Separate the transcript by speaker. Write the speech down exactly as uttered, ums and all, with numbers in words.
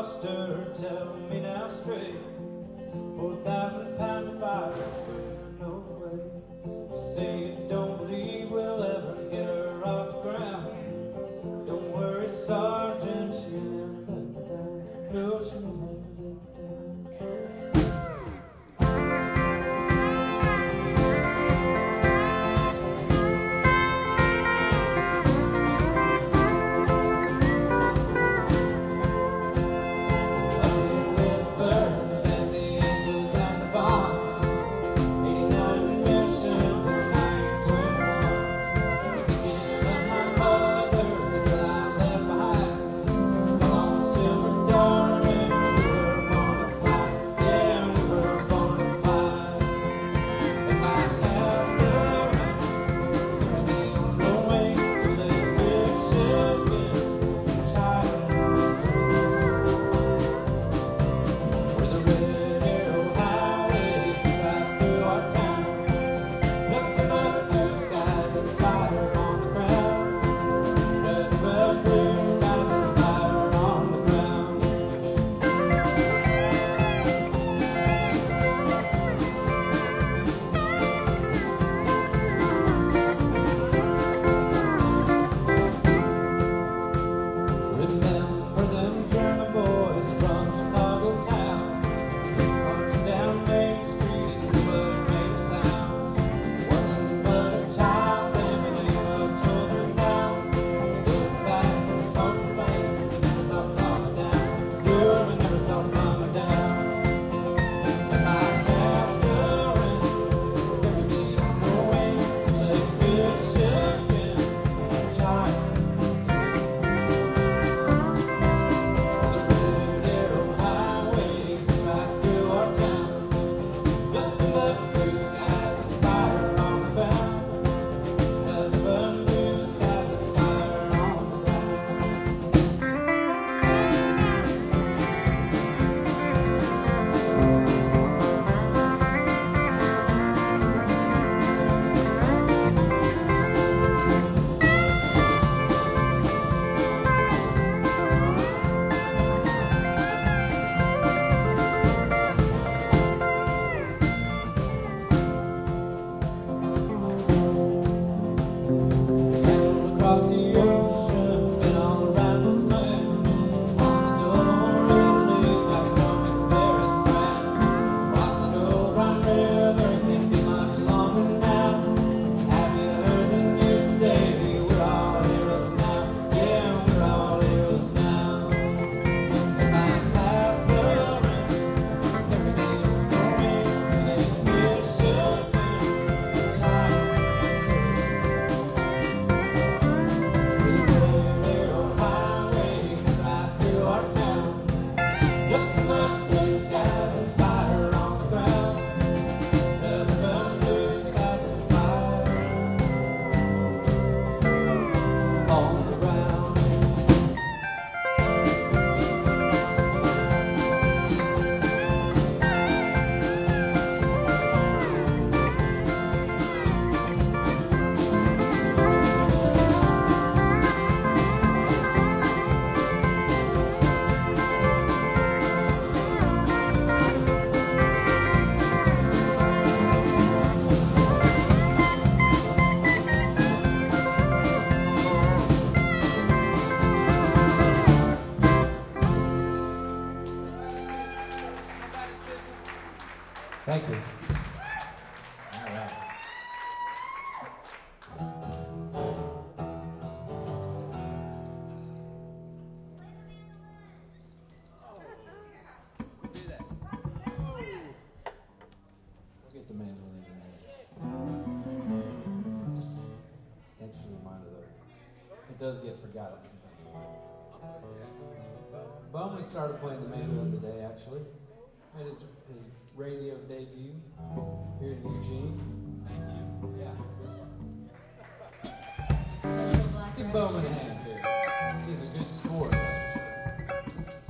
Speaker 1: lost her. Tell me now straight. Four thousand pounds of fire, no way. You say you don't believe we'll ever get her off the ground. Don't worry, Sergeant, she'll never let me down. No, she'll never let me down.
Speaker 2: Thank you. All right. We'll do that. We'll get the mandolin in there. Thanks for the reminder, though. It does get forgotten sometimes. Bowman started playing the mandolin today, actually. It is his radio debut here in Eugene.
Speaker 3: Thank you.
Speaker 2: Yeah. Give Bowman a hand here.